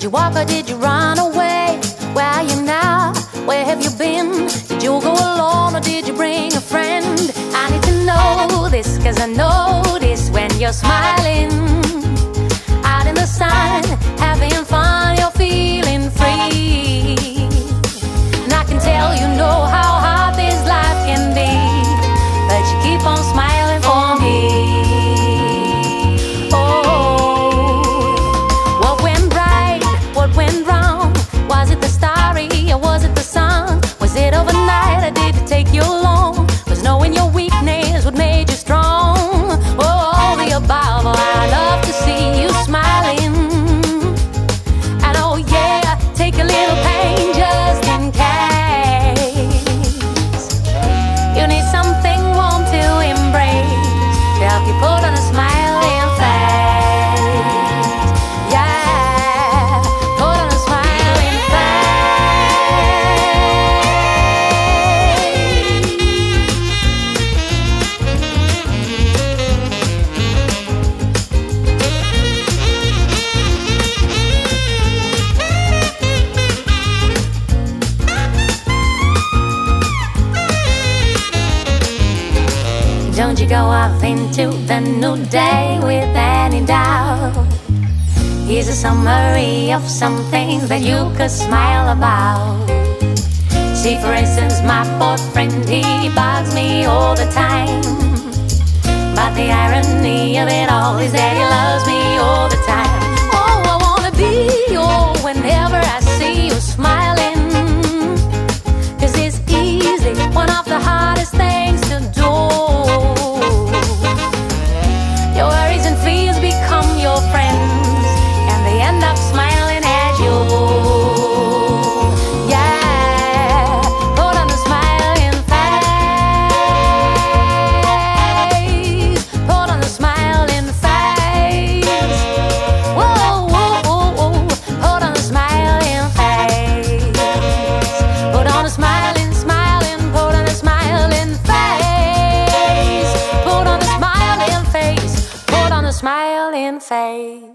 you walk or did you run away? Where are you now? Where have you been? Did you go alone or did you bring a friend? I need to know this, cause I notice when you're smiling out in the sun, having fun, you're feeling free. And I can tell you know how hard this life can be, but you keep on smiling for me. Oh, what went right? What went wrong? Was it the starry or was it the sun? Was it overnight or did it take you long? Was knowing your weakness what made you strong? Oh, all the above. Oh, I love to see you smiling. And oh yeah, take a little pain just in case you need something warm to embrace, to help you put on a smiling face. Yeah, put on a smiling Don't you go off into the new day with any doubt. Here's a summary of some things that you could smile about. See, for instance, my boyfriend, he bugs me all the time, but the irony of it all is that he loves me all the time. Oh, I wanna be yours whenever I see you smiling, cause it's easy, one of the hardest things to do. Your worries and fears become your friends, and they end up smiling at you. Yeah, put on a smiling face. Put on a smiling face. Whoa, whoa, whoa, whoa. Put on a smiling face. Put on a smiling, smiling. Put on a smiling face. Put on a smiling face. Put on a smiling face.